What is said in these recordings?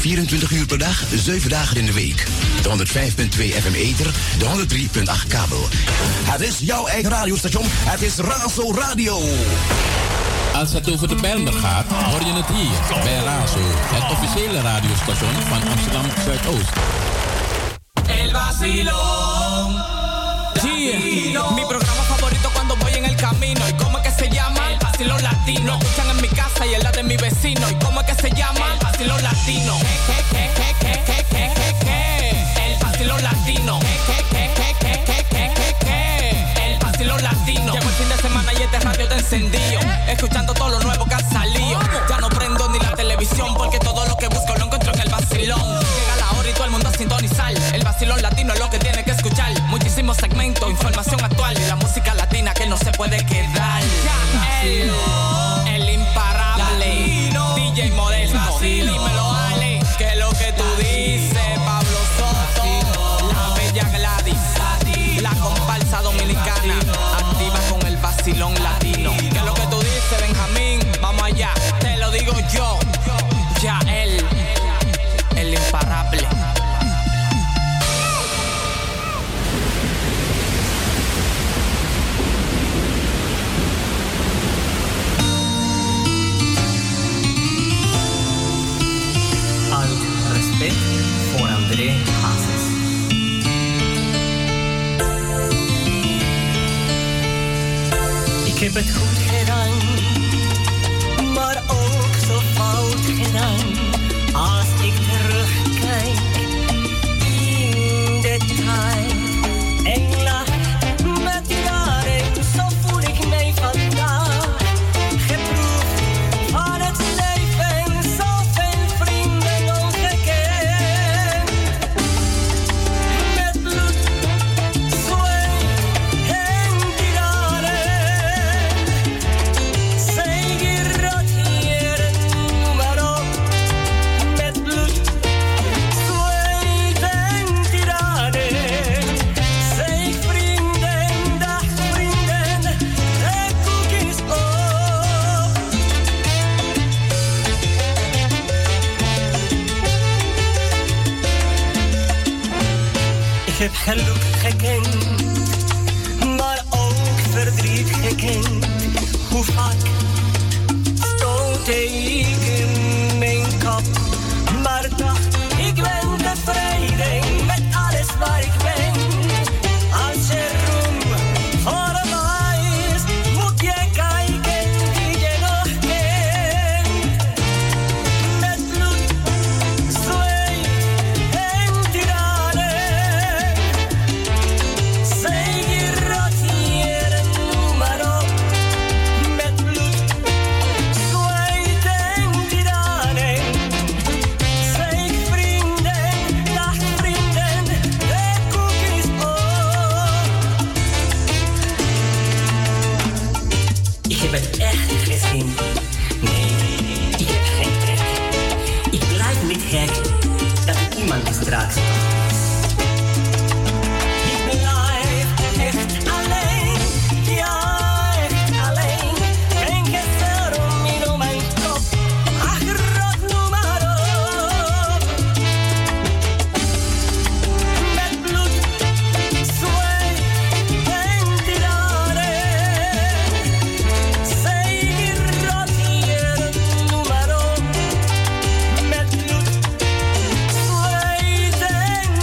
24 uur per dag, 7 dagen in de week. De 105.2 FM ether, de 103.8 kabel. Het is jouw eigen radiostation. Het is Razo Radio. Als het over de Bijlmer gaat, hoor je het hier bij Razo, het officiële radiostation van Amsterdam Zuidoost. El vacilón. Sí, mi programa favorito cuando voy en el camino. ¿Y cómo es que se llama? El vacilón latino. Lo escuchan en mi casa y en la de mi vecino. ¿Y cómo es que se llama? El vacilón latino. El vacilón latino. El vacilón latino. Llegó el fin de semana y este radio está encendido, escuchando todo lo nuevo que ha salido. Ya no prendo ni la televisión porque todo lo que busco lo encuentro en el vacilón. Llega la hora y todo el mundo a sintonizar. El vacilón latino es lo que tiene que escuchar. Muchísimos segmentos, información actual y la música latina que no se puede quedar. El imparable latino. DJ Modesto, dímelo Ale, que lo que tú dices, Pablo Soto, la bella Gladys, la comparsa dominicana, activa con el vacilón latino. Que lo que tú dices, Benjamín, vamos allá, te lo digo yo, ya el imparable. Voor André Hazes. Ik heb het goed gedaan, maar ook zo fout gedaan. Als ik terugkijk in de tijd en lach met jaren, zo voel ik mij vandaag. Geproefd van het leven, zoveel vrienden ongekend. Met bloed, zweet en tranen. Zij roteren, noem maar op. Met bloed, zweet en tranen. Zij vrienden, dag vrienden, de koek is op. Ik heb geluk gekend, maar ook verdriet gekend. Hoe vaak stootte ik in mijn kop, maar dacht ik ben tevreden met alles waar ik ben. Als je roem voorbij is, moet je kijken wie je nog kent. Met bloed, zweet en tranen. Zij roteren, noem maar op. Met bloed, zweet en tranen. Zij vrienden, dag vrienden, de koek is op. Ik heb het echt gezien. Nee, ik heb geen trek. Ik blijf niet gek dat iemand de straat staat. Ik blijf echt alleen, ja echt alleen. Geen gezellig meer om mijn kop, ach rot noem maar op. Met bloed, zweet en tranen. Zij roteren, noem maar op. Met bloed, zweet en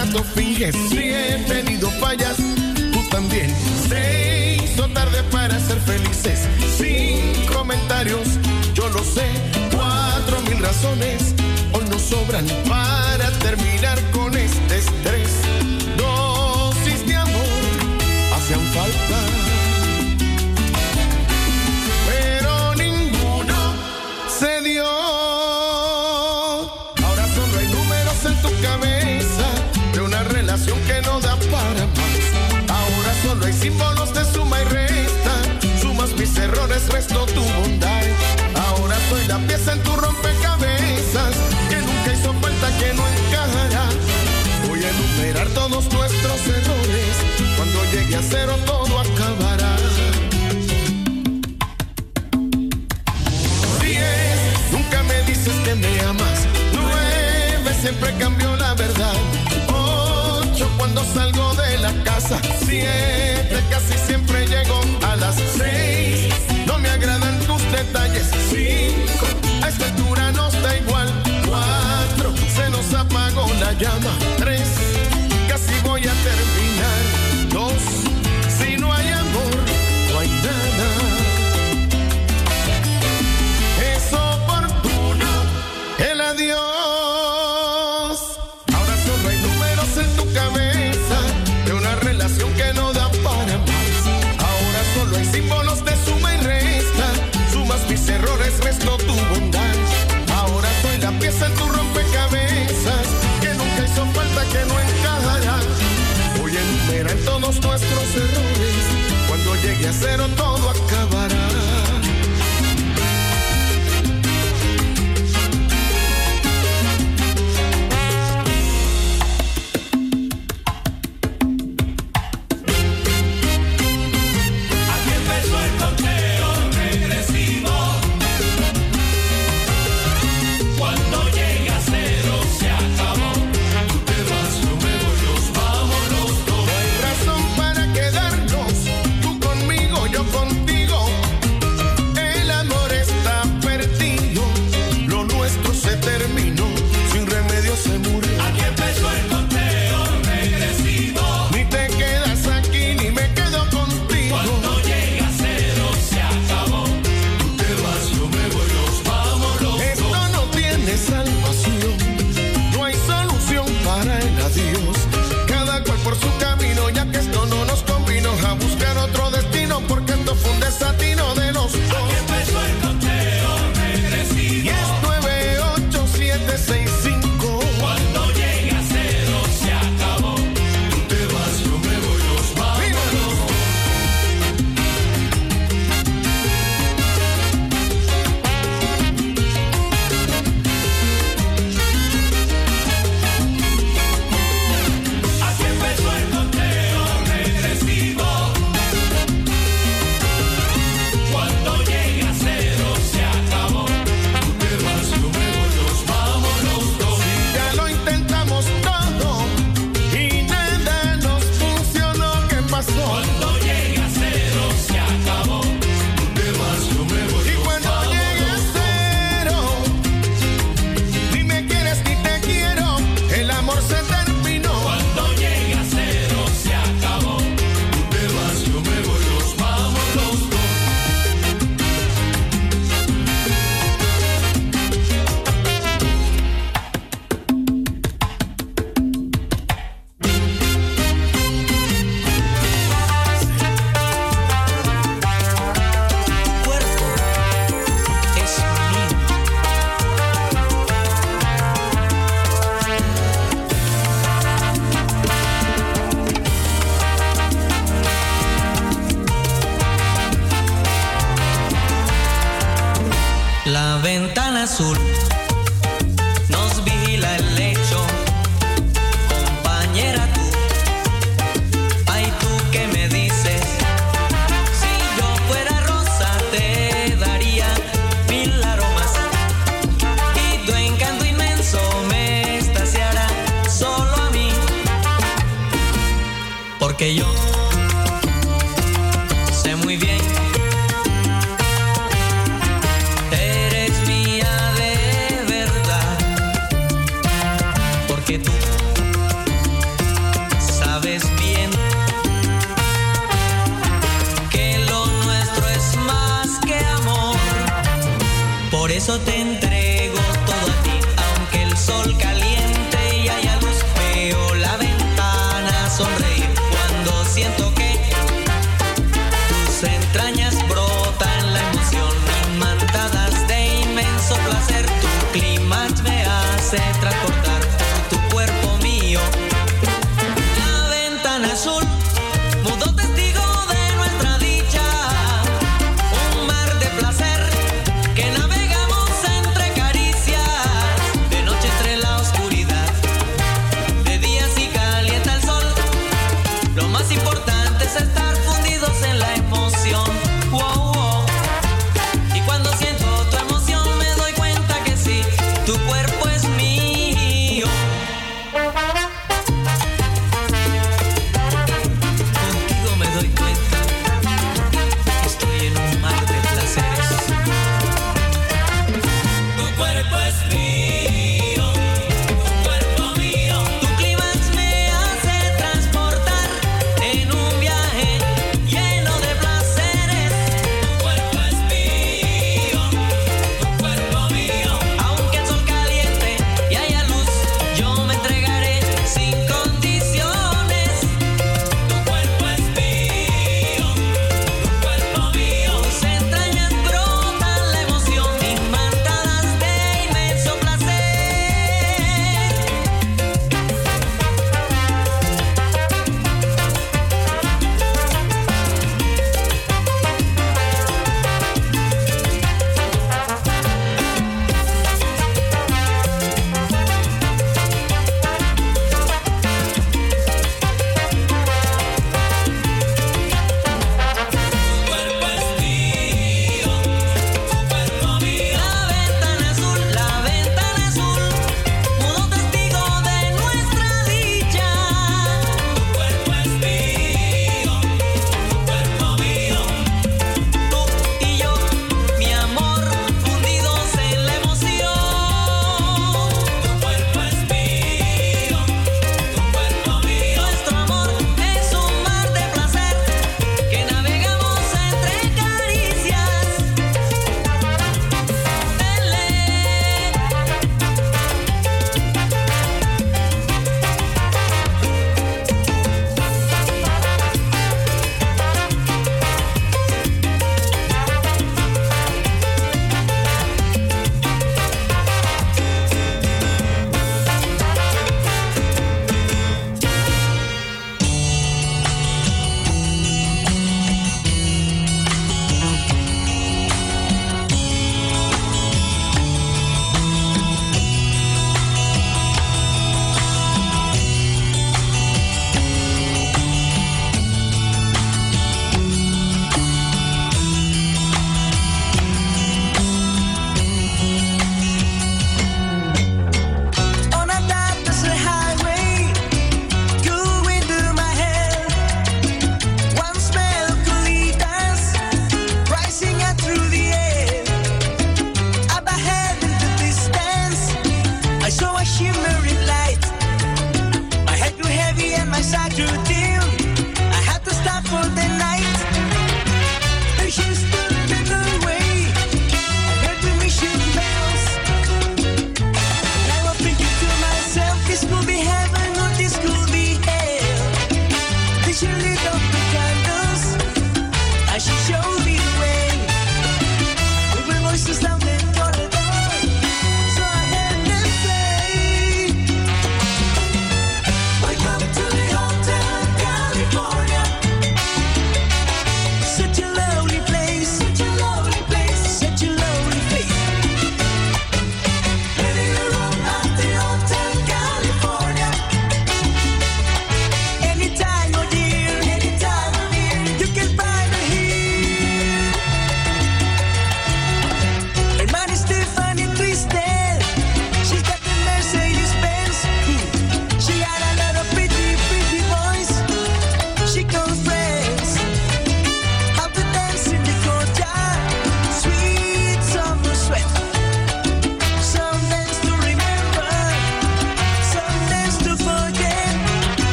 rato finges. Si he tenido fallas, tú también. Se hizo tarde para ser felices. Sin comentarios, yo lo sé. 4000 razones hoy nos sobran para terminar con este estrés. Dosis de amor hacían falta, pero ninguno se dio. Ahora solo hay números en tu cabeza de una relación que no da para más. Ahora solo hay símbolos de suma y resta. Sumas mis errores, resto tu bondad. Ahora soy la pieza en tu rompecabezas que nunca hizo falta, que no encajará. Voy a enumerar todos nuestros errores. Cuando llegue a cero todo acabará. 10, nunca me dices que me amas. 9, siempre cambio la verdad. 8, cuando salgo de la casa. 7, casi siempre llego a las 6. No me agradan tus detalles. 5, a esta altura nos da igual. 4, se nos apagó la llama. 3, casi voy a terminar. 2, si no hay amor, no hay nada. Es oportuno el adiós. Ahora solo hay números en tu cabeza de una relación que no da para más. Ahora solo hay símbolos de suma y resta. Sumas mis errores, resto tu bondad. Ahora soy la pieza en tu rompecabezas que nunca hizo falta, que no encajará. Voy a enumerar todos nuestros errores. Cuando llegue a cero todo acabará. azul nos vigila el lecho, compañera tú. Ay, tú que me dices, si yo fuera rosa te daría 1000 aromas y tu encanto inmenso me extasiará solo a mí, porque yo sé muy bien tú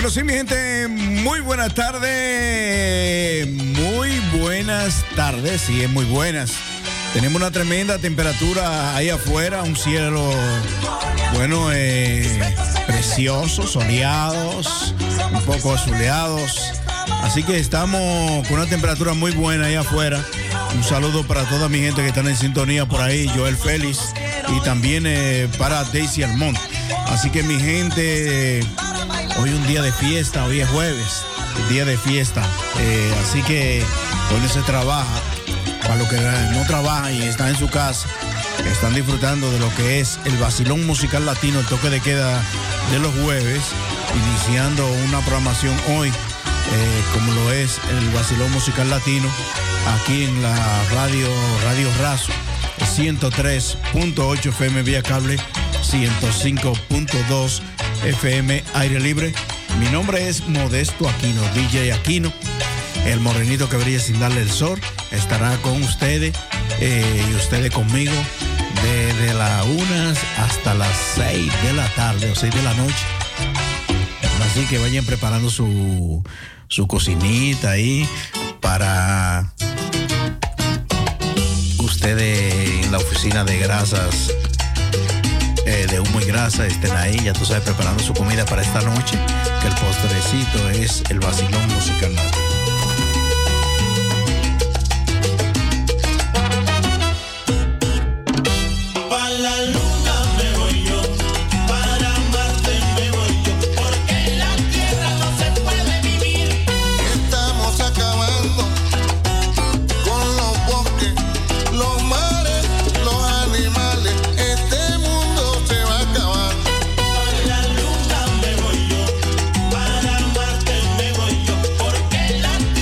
Bueno, sí, mi gente, muy buenas tardes. Muy buenas tardes, sí, es muy buenas. Tenemos una tremenda temperatura ahí afuera, un cielo, bueno, precioso, soleados, un poco azuleados. Así que estamos con una temperatura muy buena ahí afuera. Un saludo para toda mi gente que están en sintonía por ahí, Joel Félix, y también para Daisy Almont. Así que mi gente, hoy un día de fiesta, hoy es jueves, día de fiesta. Así que hoy no se trabaja. Para los que no trabajan y están en su casa, están disfrutando de lo que es el vacilón musical latino, el toque de queda de los jueves, iniciando una programación hoy, como lo es el vacilón musical latino, aquí en la Radio Razo, 103.8 FM vía cable, 105.2 FM aire libre. Mi nombre es Modesto Aquino, DJ Aquino, el morenito que brilla sin darle el sol. Estará con ustedes y ustedes conmigo desde las 1 hasta las 6 de la tarde o 6 de la noche. Así que vayan preparando su cocinita ahí para ustedes en la oficina de grasas, de humo y grasa, estén ahí, ya tú sabes, preparando su comida para esta noche, que el postrecito es el vacilón musical latino. La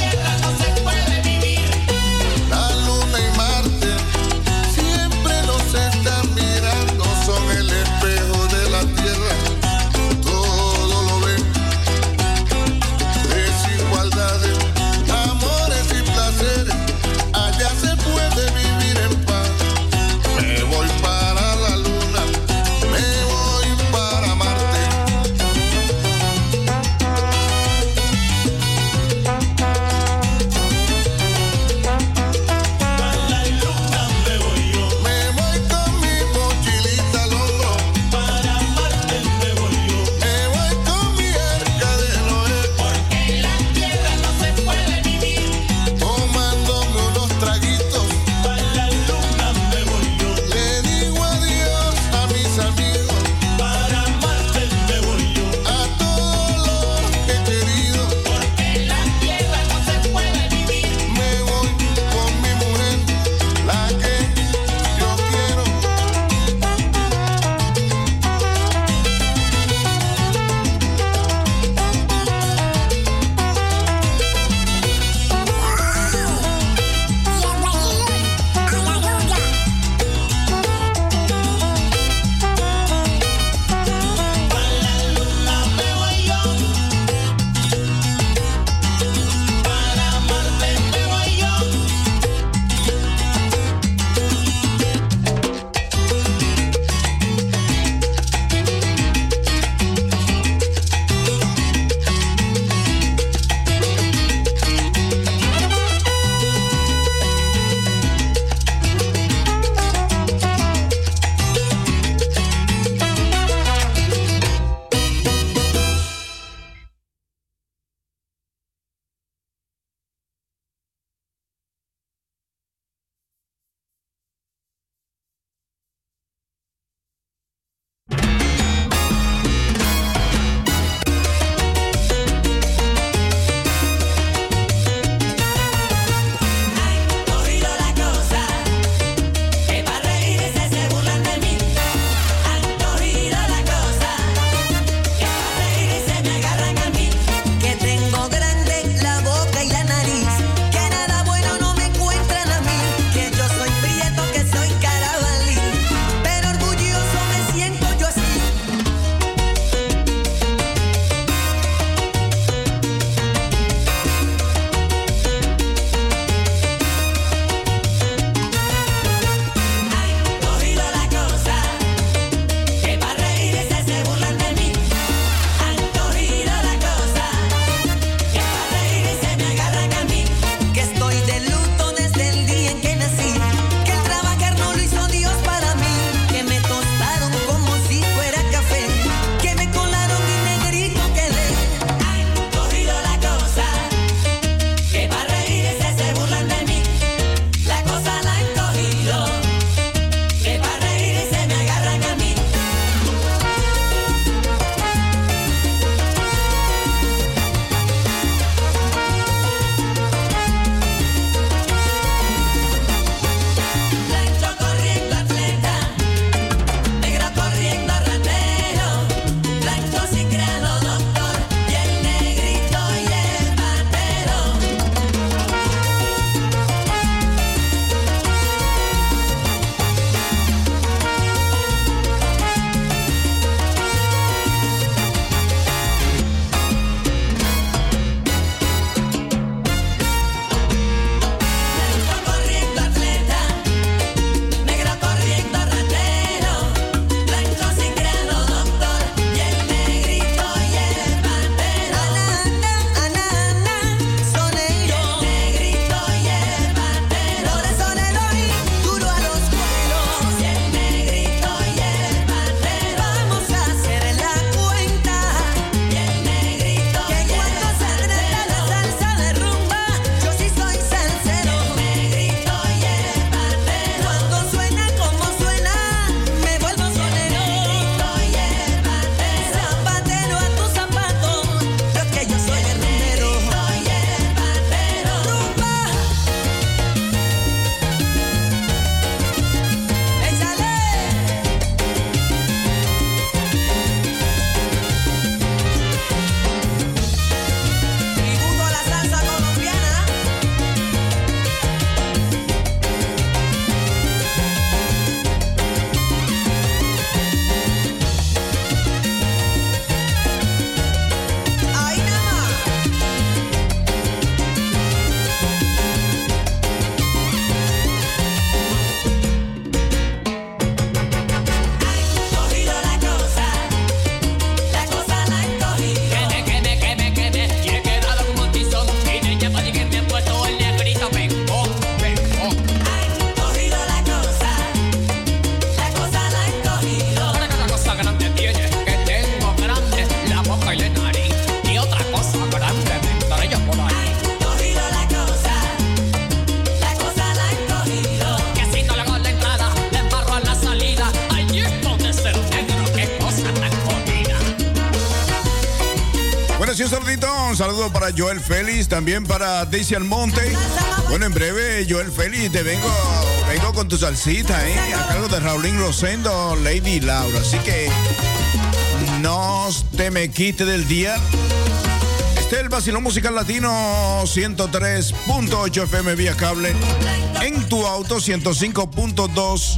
Gracias, Sordito. Un saludo para Joel Félix, también para Daisy Almonte. Bueno, en breve, Joel Félix, te vengo con tu salsita, a cargo de Raulín Rosendo, Lady Laura. Así que no te me quites del día. Este es el Vacilón Musical Latino 103.8 FM vía cable. En tu auto 105.2.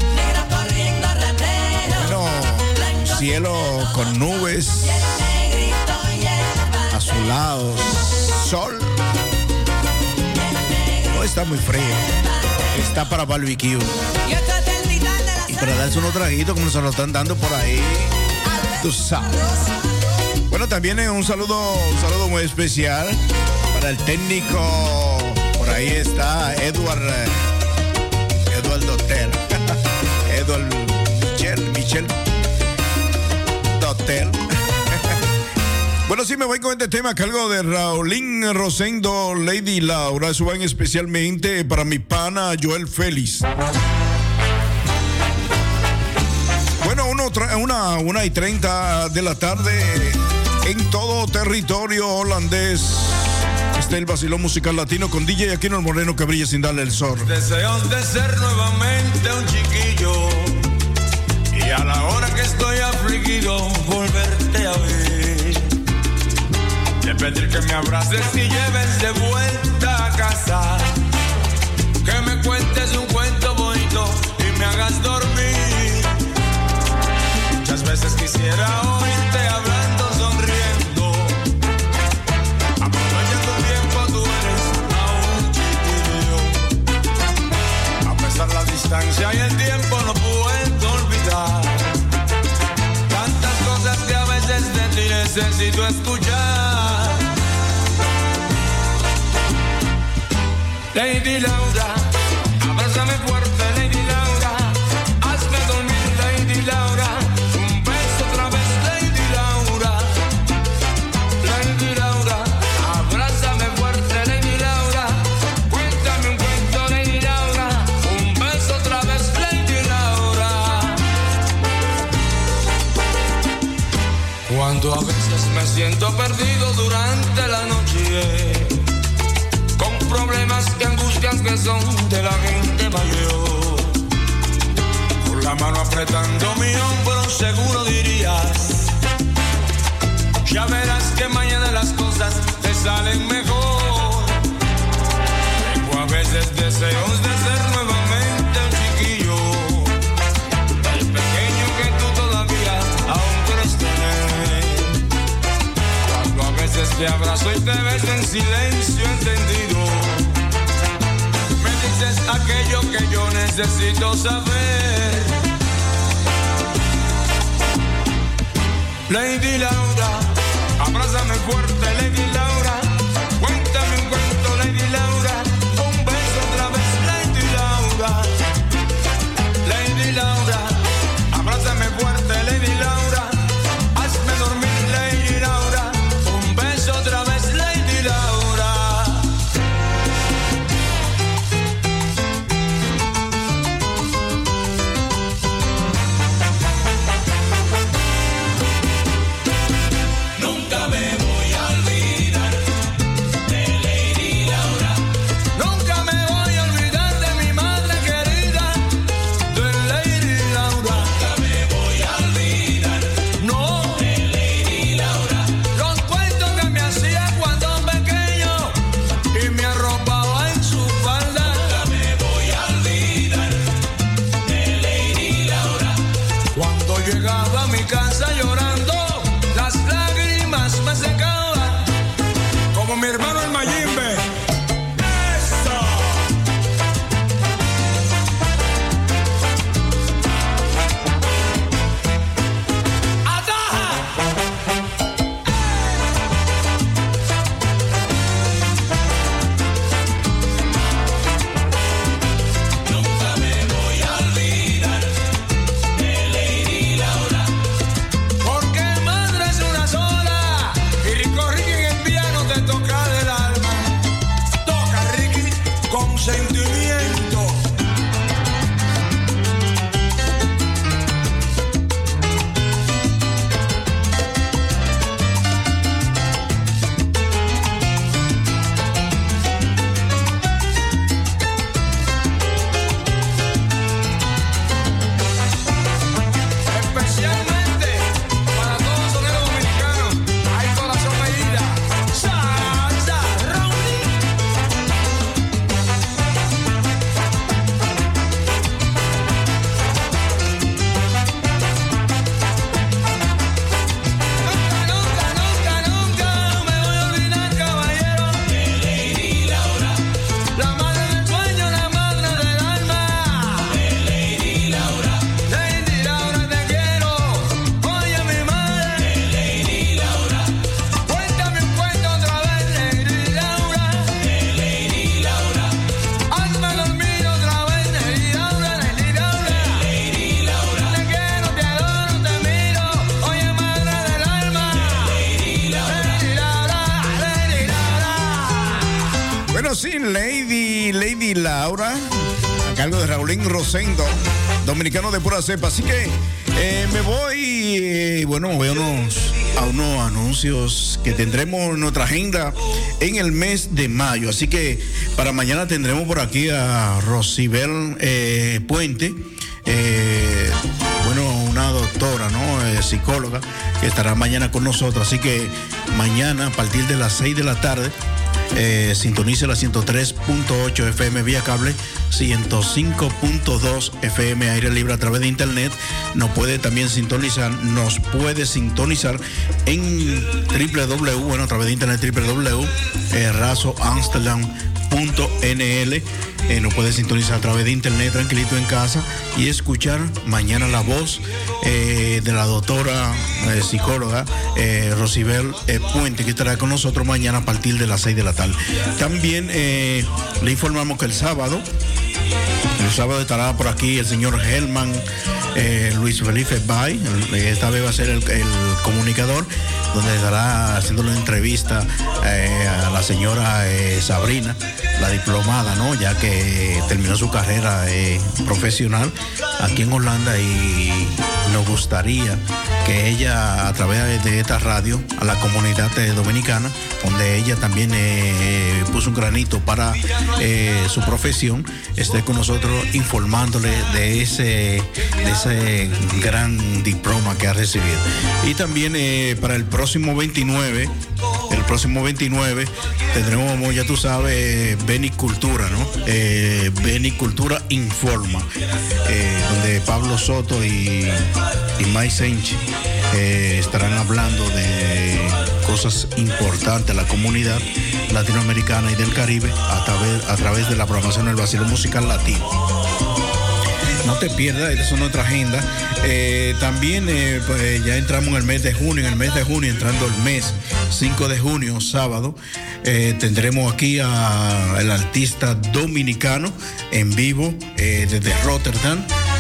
Bueno, cielo con nubes, azulados, sol. No está muy frío. Está para barbecue. Y para darse unos traguitos como se lo están dando por ahí. Tú sabes. Bueno, también un saludo muy especial para el técnico. Por ahí está Edward Dotel. Edward Michel Dotel. Bueno, sí, me voy con este tema a cargo de Raulín Rosendo, Lady Laura. Eso va especialmente para mi pana Joel Félix. Bueno, 1:30 de la tarde en todo territorio holandés. Este es el Vacilón Musical Latino con DJ Aquino el Moreno que brilla sin darle el sol. Deseos de ser nuevamente un chiquillo y a la hora que estoy afligido volverte a ver. De pedir que me abraces y lleves de vuelta a casa, que me cuentes un cuento bonito y me hagas dormir. Muchas veces quisiera oírte hablando, sonriendo. Aprovechando el tiempo, tú eres aún chiquillo. A pesar de la distancia y el tiempo no puedo olvidar tantas cosas que a veces de ti necesito escuchar. Lady Laura, abrázame fuerte, Lady Laura. Hazme dormir, Lady Laura. Un beso otra vez, Lady Laura. Lady Laura, abrázame fuerte, Lady Laura. Cuéntame un cuento, Lady Laura. Un beso otra vez, Lady Laura. Cuando a veces me siento perdido durante la noche, problemas y angustias que son de la gente mayor, con la mano apretando mi hombro seguro dirías: ya verás que mañana las cosas te salen mejor. Tengo a veces deseos de ser nuevamente un chiquillo, el pequeño que tú todavía aún crees tener. Cuando a veces te abrazo y te beso en silencio entendido, es aquello que yo necesito saber. Lady Laura, abrázame fuerte, Lady Laura. Cuéntame un cuento, Lady Laura. Un beso otra vez, Lady Laura. Lady Laura, abrázame fuerte, Lady Laura. Hazme dormir, Lady Laura. Un beso otra vez, Lady Laura. Nunca me voy a olvidar Lady Laura, a cargo de Raulín Rosendo, dominicano de pura cepa. Así que me voy, voy a unos anuncios que tendremos en nuestra agenda en el mes de mayo. Así que para mañana tendremos por aquí a Rosibel Puente, una doctora, ¿no? Psicóloga, que estará mañana con nosotros. Así que mañana a partir de las 6 de la tarde, sintonice la 103.8 FM vía cable, 105.2 FM aire libre a través de internet. Nos puede sintonizar en www, a través de internet, razoamsterdam.nl. Nos puede sintonizar a través de internet tranquilito en casa y escuchar mañana la voz de la doctora psicóloga Rosibel Puente, que estará con nosotros mañana a partir de las 6 de la tarde. También le informamos que el sábado estará por aquí el señor Helman Luis Felipe Bay. Esta vez va a ser el comunicador, donde estará haciendo una entrevista a la señora Sabrina, la diplomada, ¿no? Ya que terminó su carrera profesional aquí en Holanda, y nos gustaría que ella, a través de esta radio, a la comunidad dominicana, donde ella también puso un granito para su profesión, esté con nosotros informándole de ese gran diploma que ha recibido. Y también para el próximo 29 tendremos, como ya tú sabes, Beni Cultura, ¿no? Beni Cultura Informa, donde Pablo Soto y Mike Senchi estarán hablando de cosas importantes a la comunidad latinoamericana y del Caribe a través de la programación del Vacilón Musical Latino. No te pierdas, esta es nuestra agenda. También pues ya entramos en el mes de junio. En el mes de junio, entrando el mes 5 de junio, sábado, tendremos aquí al artista dominicano en vivo desde Rotterdam.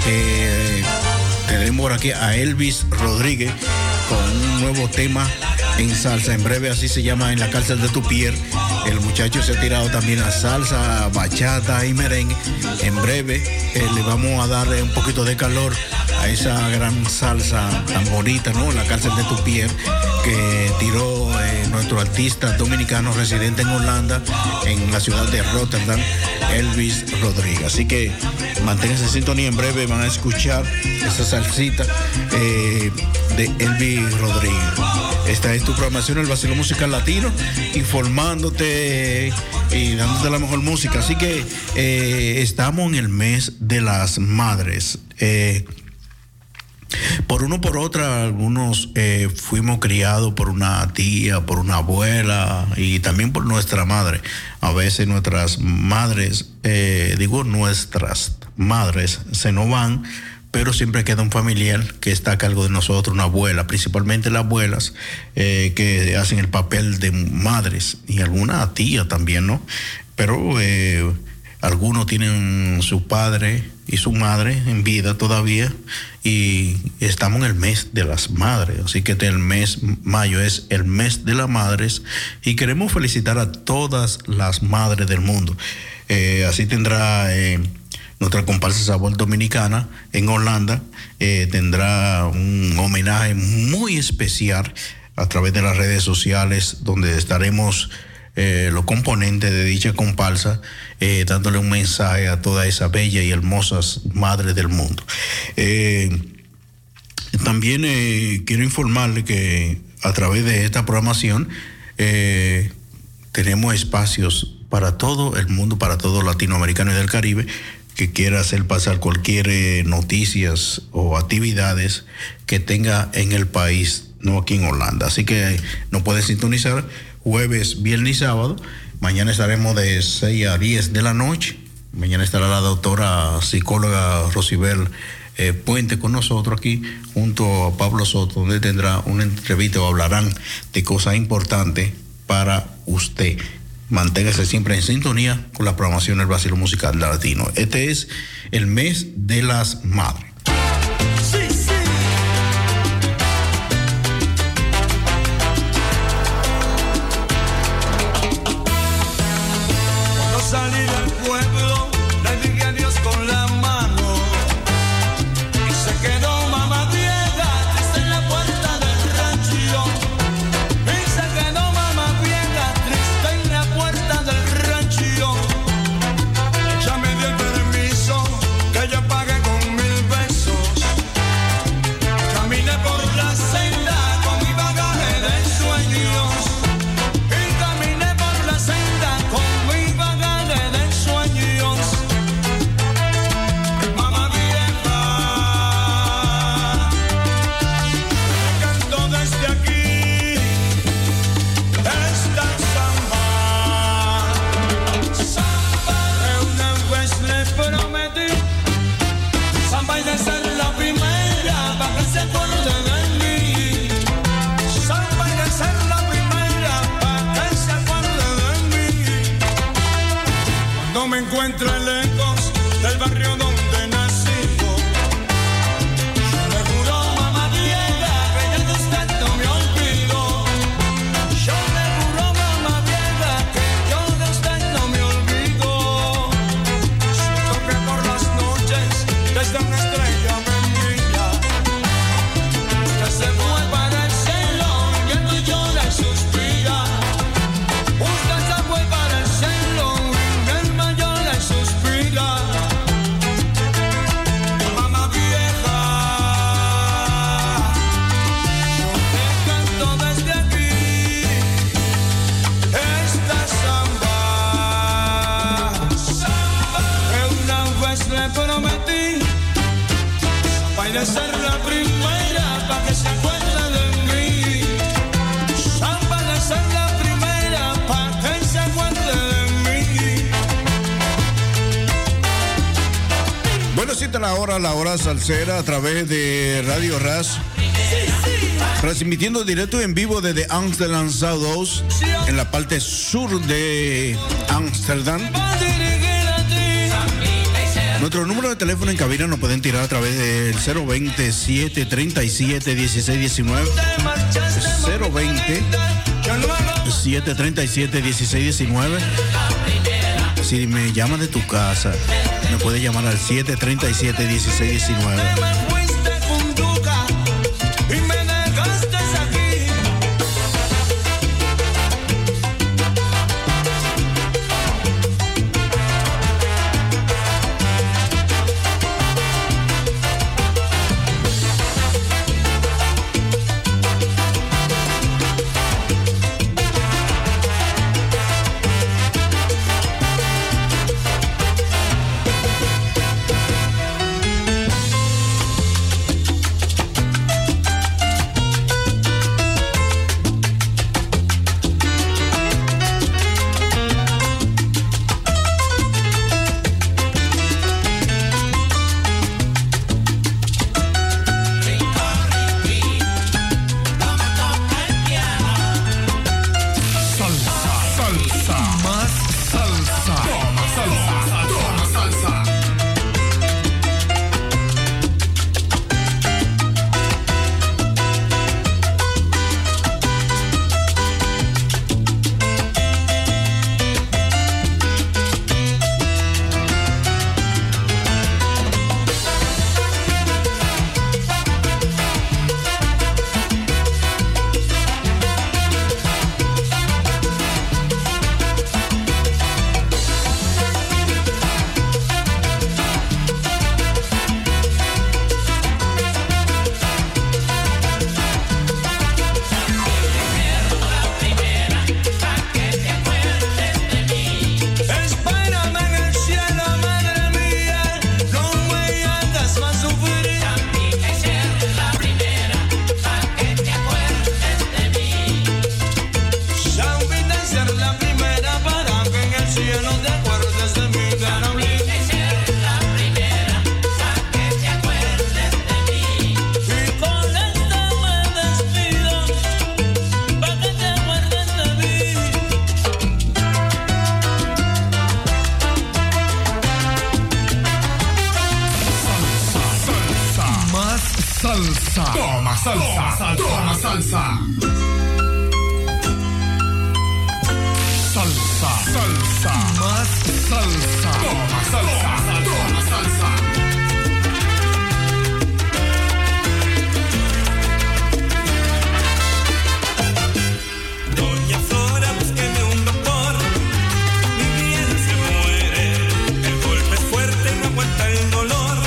Tendremos por aquí a Elvis Rodríguez con un nuevo tema en salsa. En breve, así se llama, En la cárcel de tu piel. El muchacho se ha tirado también a salsa, bachata y merengue. En breve le vamos a dar un poquito de calor a esa gran salsa tan bonita, ¿no? La cárcel de tu piel, que tiró nuestro artista dominicano residente en Holanda, en la ciudad de Rotterdam, Elvis Rodríguez. Así que manténganse en sintonía. En breve van a escuchar esa salsita de Elvis Rodríguez. Esta es tu programación, el Vacilón Musical Latino, informándote y dándote la mejor música. Así que estamos en el mes de las madres. Por uno por otra, algunos fuimos criados por una tía, por una abuela y también por nuestra madre. A veces nuestras madres se nos van, pero siempre queda un familiar que está a cargo de nosotros, una abuela, principalmente las abuelas que hacen el papel de madres, y alguna tía también, ¿no? Pero algunos tienen su padre y su madre en vida todavía, y estamos en el mes de las madres. Así que el mes mayo es el mes de las madres, y queremos felicitar a todas las madres del mundo. Así tendrá nuestra comparsa Sabor Dominicana en Holanda, tendrá un homenaje muy especial a través de las redes sociales, donde estaremos los componentes de dicha comparsa dándole un mensaje a todas esas bellas y hermosas madres del mundo. También quiero informarle que a través de esta programación tenemos espacios para todo el mundo, para todo latinoamericano y del Caribe, que quiera hacer pasar cualquier noticias o actividades que tenga en el país, no aquí en Holanda. Así que nos puede sintonizar jueves, viernes y sábado. Mañana estaremos de 6 a 10 de la noche. Mañana estará la doctora psicóloga Rosibel Puente con nosotros aquí, junto a Pablo Soto, donde tendrá una entrevista o hablarán de cosas importantes para usted. Manténgase siempre en sintonía con la programación del Vacilón Musical Latino. Este es el mes de las madres. Cuando de ser la primera pa' que se acuerde de mí. Samba de ser la primera pa' que se acuerde de mí. Bueno, siete la hora salsera a través de Radio Ras. Transmitiendo directo en vivo desde Amsterdam Zuidoost, en la parte sur de Ámsterdam. Nuestro número de teléfono en cabina nos pueden tirar a través del 020 737 1619. 020 737 1619. Si me llamas de tu casa, me puedes llamar al 737 1619.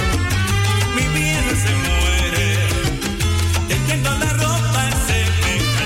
La ropa se me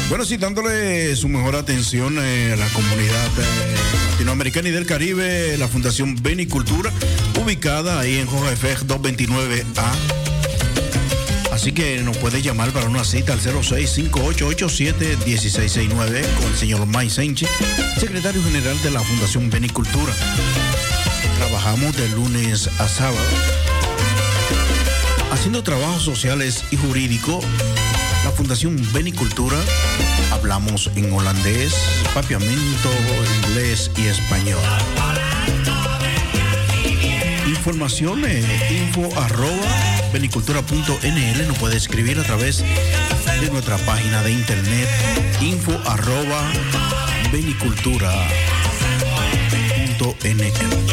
Bueno, sí, dándole su mejor atención a la comunidad latinoamericana y del Caribe, la Fundación Benicultura, ubicada ahí en Jorge Fej 229A. Así que nos puede llamar para una cita al 0658871669 con el señor May Sánchez, secretario general de la Fundación Benicultura. Trabajamos de lunes a sábado, haciendo trabajos sociales y jurídicos. La Fundación Benicultura, hablamos en holandés, papiamento, inglés y español. Informaciones, info@benicultura.nl, nos puede escribir a través de nuestra página de internet, info@benicultura.nl.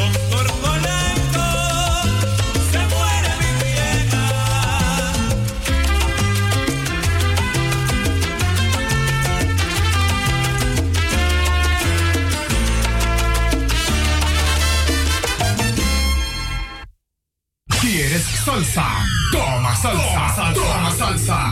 Salsa, toma salsa, toma salsa.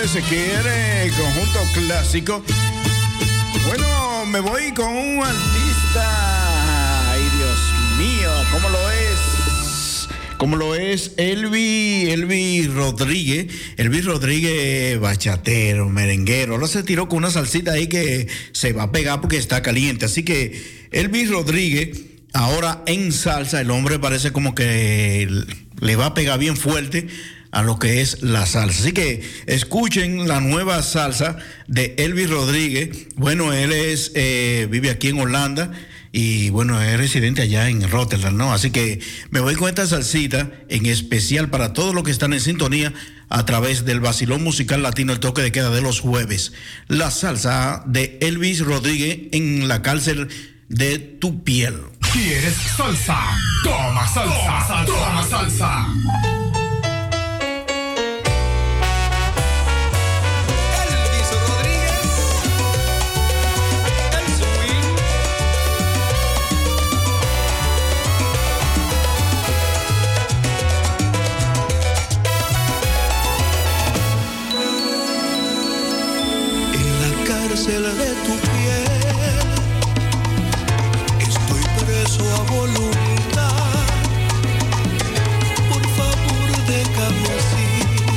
se quiere, conjunto clásico. Bueno, me voy con un artista. Ay, Dios mío, ¿cómo lo es? Elvis Rodríguez. Elvis Rodríguez, bachatero, merenguero. Ahora se tiró con una salsita ahí que se va a pegar porque está caliente. Así que Elvis Rodríguez, ahora en salsa, el hombre parece como que le va a pegar bien fuerte a lo que es la salsa. Así que escuchen la nueva salsa de Elvis Rodríguez. Bueno, él vive aquí en Holanda y bueno, es residente allá en Rotterdam, ¿no? Así que me voy con esta salsita en especial para todos los que están en sintonía a través del Vacilón Musical Latino, el toque de queda de los jueves. La salsa de Elvis Rodríguez en la cárcel de tu piel. ¿Quieres salsa? Toma salsa, toma salsa. De tu piel estoy preso a voluntad. Por favor, déjame así.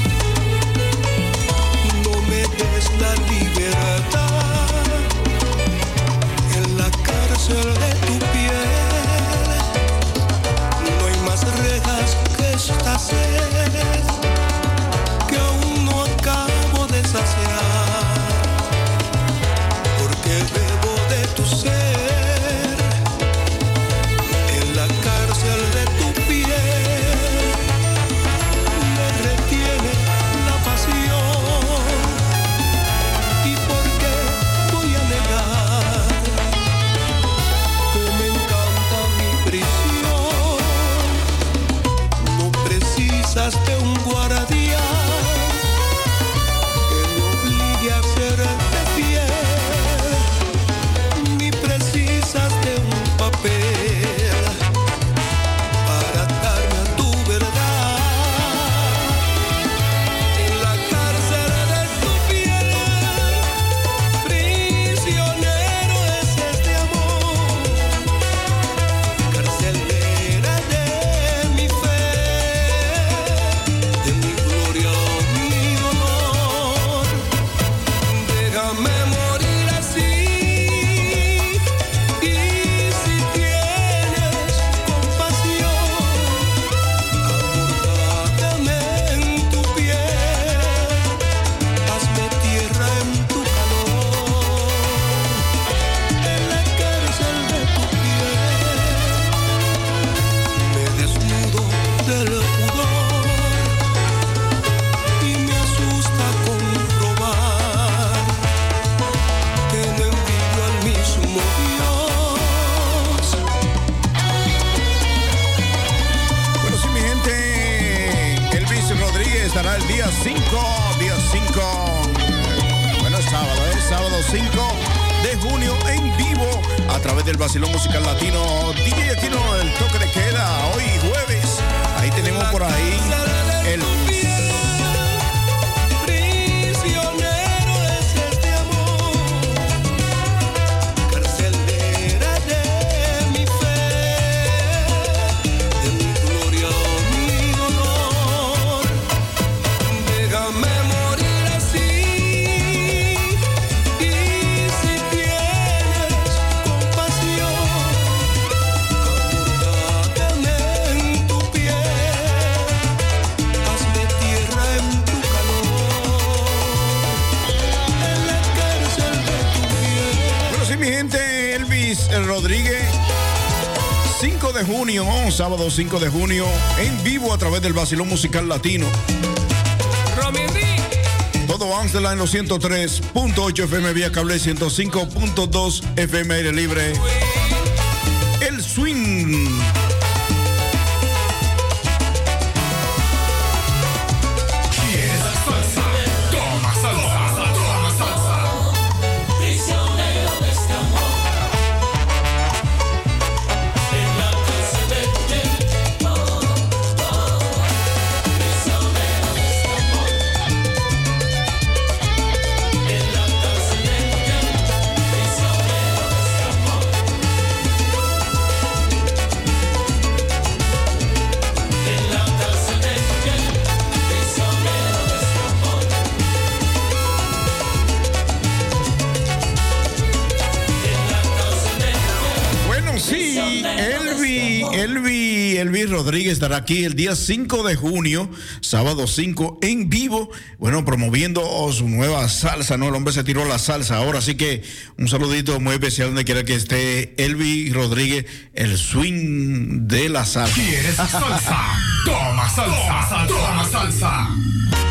No me des la libertad. En la cárcel de tu piel no hay más rejas que esta sed que aún no acabo de saciar. Bebo de tu ser, en la cárcel de tu piel, me retiene la pasión. ¿Y por qué voy a negar que me encanta mi prisión? No precisas de un guardián que me obligue a serte fiel. De un papel para atarme a tu verdad. En la cárcel de tu piel, prisionero es este amor, carcelera de mi fe, de mi gloria, mi dolor. Déjame morir así. Estará el día 5, bueno, sábado 5 de junio en vivo a través del Vacilón Musical Latino, DJ Aquino, el toque de queda, hoy jueves. Ahí tenemos por ahí el Rodríguez, 5 de junio, sábado 5 de junio, en vivo a través del Vacilón Musical Latino. Todo Amsterdam en los 103.8 FM vía cable, 105.2 FM aire libre. El swing. Elvi Rodríguez estará aquí el día 5 de junio, sábado 5, en vivo, bueno, promoviendo su nueva salsa, ¿no? El hombre se tiró la salsa ahora, así que un saludito muy especial donde quiera que esté Elvi Rodríguez, el swing de la salsa. ¿Quieres salsa? Toma salsa, toma salsa.